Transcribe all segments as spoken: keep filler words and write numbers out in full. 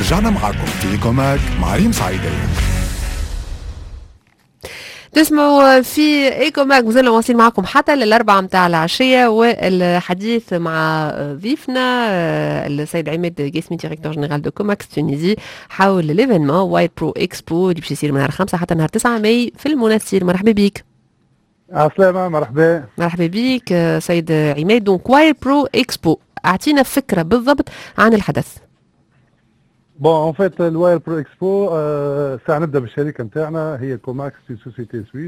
رجعنا معاكم في إيكوماك مع ريم سعيدة. تسمعوا في ايكوماك، مازلنا واصلين معكم حتى للأربعة متاع العشية، والحديث مع ضيفنا السيد عماد قاسمي ديريكتور جنرال دو كوماكس تونيزي حول ليفينمون واير برو اكسبو اللي باش يصير من نهار خمسة حتى نهار تسعة ماي في المنستير. مرحبا بيك. عسلامة، مرحبا. مرحبا بيك سيد عماد. دونك واير برو اكسبو، اعطينا فكرة بالضبط عن الحدث. بون ان فيت الواير برو اكسبو ساعة نبدا بالشركة نتاعنا، هي كوماكس في سوسيتي سويس.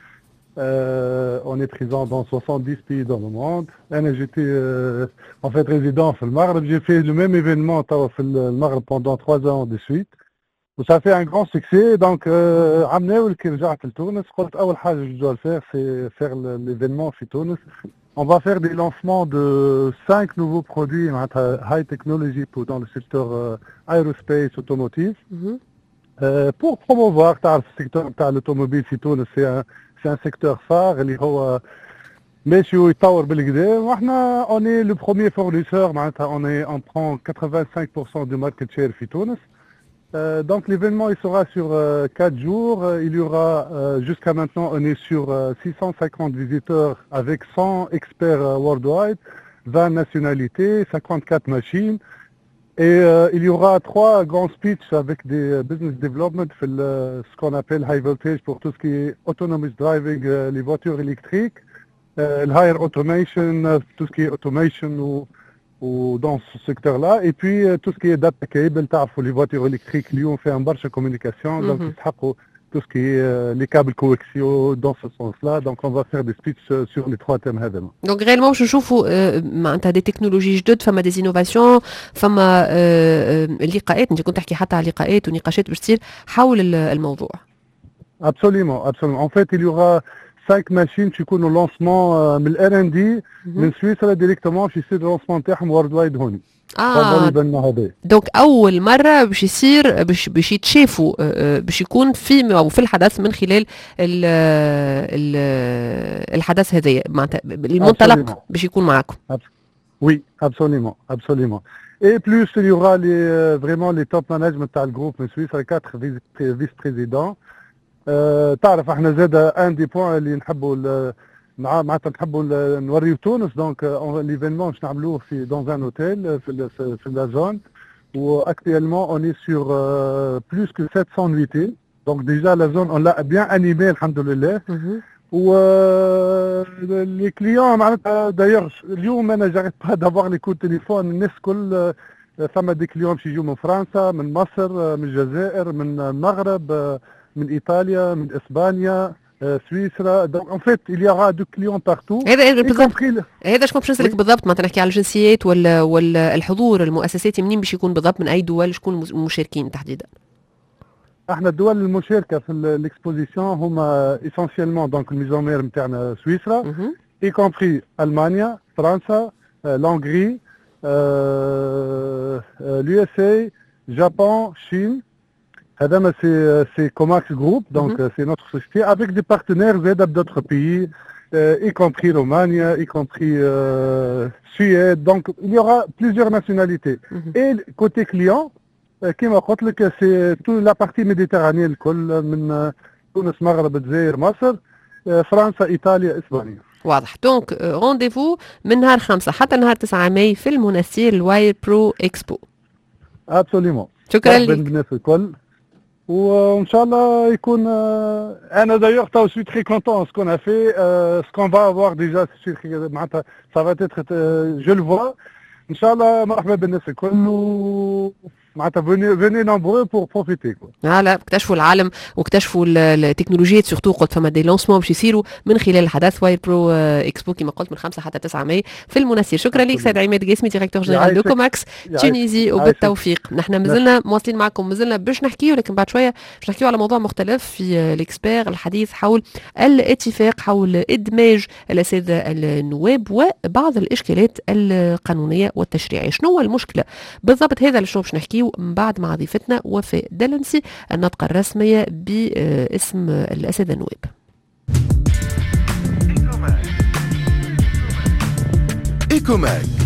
اون اي بريزون دون soixante-dix pays dans le monde. انا جيتي ان فيت ريزيدون في المغرب، جي في لو ميم ايفينمون توا في المغرب بوندون trois ans دي سويت، وسا في ان غران سكسي. دونك عام ناول كي رجعت لتونس قلت اول حاجة جو دو الفير سي فير ليفينمون في تونس. On va faire des lancements de cinq nouveaux produits high technology pour dans le secteur euh, aérospace automotive. Mm-hmm. euh, pour promouvoir le secteur de l'automobile في تونس. c'est un c'est un secteur phare اللي هو ماشي ويتطور بالكدا، واحنا on est le premier fournisseur معناتها on est on prend quatre-vingt-cinq pour cent du market share في تونس. Euh, donc l'événement il sera sur euh, quatre jours. Euh, il y aura euh, jusqu'à maintenant on est sur euh, six cent cinquante visiteurs avec cent experts euh, worldwide, vingt nationalités, cinquante-quatre machines. Et euh, il y aura trois grands speeches avec des euh, business development, le, ce qu'on appelle high voltage pour tout ce qui est autonomous driving, euh, les voitures électriques, euh, le higher automation, euh, tout ce qui est automation ou ou dans ce secteur-là, et puis euh, tout ce qui est data cable, تعرفوا les voitures électriques اليوم فيها برشا communication, donc يسحقوا tout ce qui est euh, les câbles coaxiaux dans ce sens-là. Donc on va faire des speeches euh, sur les trois thèmes هذا. Donc réellement باش نشوفوا معناتها دي تكنولوجي جدد، فما دي زينوفاسيون، فما لقاءات، انت كنت تحكي حتى على لقاءات ونقاشات باش تصير حول الموضوع. Absolument, absolument. En fait, il y aura cinq machines qui يكونوا lancement من ال إر إند دي من سويسرا ديريكتومون باش يصير اللونسمون نتاعهم وورلد وايد هوني. اه دونك اول مره باش يصير باش باش يتشافوا باش يكون في او في الحدث من خلال ال ال الحدث هذايا، معناتها المنطلق باش يكون معاكم. وي ابسوليومون ابسوليومون. Et plus il y aura les, euh, vraiment les top management تاع الجروب من سويسرا، quatre vice présidents. أه تعرف احنا زاد ان دي بوان اللي نحبوا معناتها نحبوا نوريو تونس. دونك ليفينمون باش نعملوه في دون ان اوتيل في في لا زون، واكtuellement on est sur euh, plus que sept cents nuitées. donc déjà la zone on l'a bien animée الحمد لله. و لي كليون معناتها دايوغ اليوم انا جاريت با دافوار لي كود تليفون الناس كل ثما دي كليون باش يجوا من فرنسا، من مصر، من الجزائر، من المغرب، من ايطاليا، من اسبانيا، سويسرا. دونك ان فيت il y aura du clients partout. هذا بالضبط هذا شكون باش نسالك بالضبط، مثلا نحكي على الجنسيات ولا ولا الحضور المؤسساتي منين باش يكون بالضبط، من اي دول، شكون المشاركين تحديدا؟ احنا الدول المشاركه في الاكسبوزيسيون هما اسونسيالمون دونك الميزون مير نتاعنا سويسرا، اي كومبري المانيا، فرنسا، لونغري، اليو اس اي، جابون، شين. هذا ما سي سي كوماكس جروب. دونك سي نوتر سوسيتي avec des partenaires زاد d'autres pays, euh, y compris Roumanie, y compris euh, Suède. Donc il y aura plusieurs nationalités. Et côté client كما قلت لك سي تو لا بارتي ميديتيرانيه الكل، من تونس، مغرب، الجزائر، مصر، فرنسا، ايطاليا، اسبانيا. واضح. دونك رونديفو من نهار خمسة حتى نهار تسعة ماي في المنستير الواير برو اكسبو. ابسوليومون. شكرا لك. الناس الكل، وان شاء الله يكون. انا دايوغ تو سوي تري كونتون سكون ا في سكون فا افوار ديجا معناتها سا فا تيتر جو لو فوا. ان شاء الله مرحبا بالناس الكل، و معناتها فيني فيني نومبرو بور بروفيتي. لا لا اكتشفوا العالم واكتشفوا التكنولوجيات، سورتو قلت فما دي لونسمون باش يصيروا من خلال الحدث واير برو اكسبو كما قلت من خمسة حتى تسعة ماي في المنستير. شكرا لك سيد عماد قاسمي ديريكتور جنرال دو كوماكس تونيزي، وبالتوفيق. نحن مازلنا مواصلين معكم، مازلنا باش نحكيو، لكن بعد شويه باش نحكيو على موضوع مختلف في ليكسبير، الحديث حول الاتفاق حول ادماج الاساتذه النواب وبعض الاشكالات القانونيه والتشريعيه. شنو هو المشكله بالضبط؟ هذا اللي شنو باش نحكيو من بعد مع ضيفتنا وفاء دلنسي، الناطقة الرسمية باسم الأساتذة النواب. إيكوماك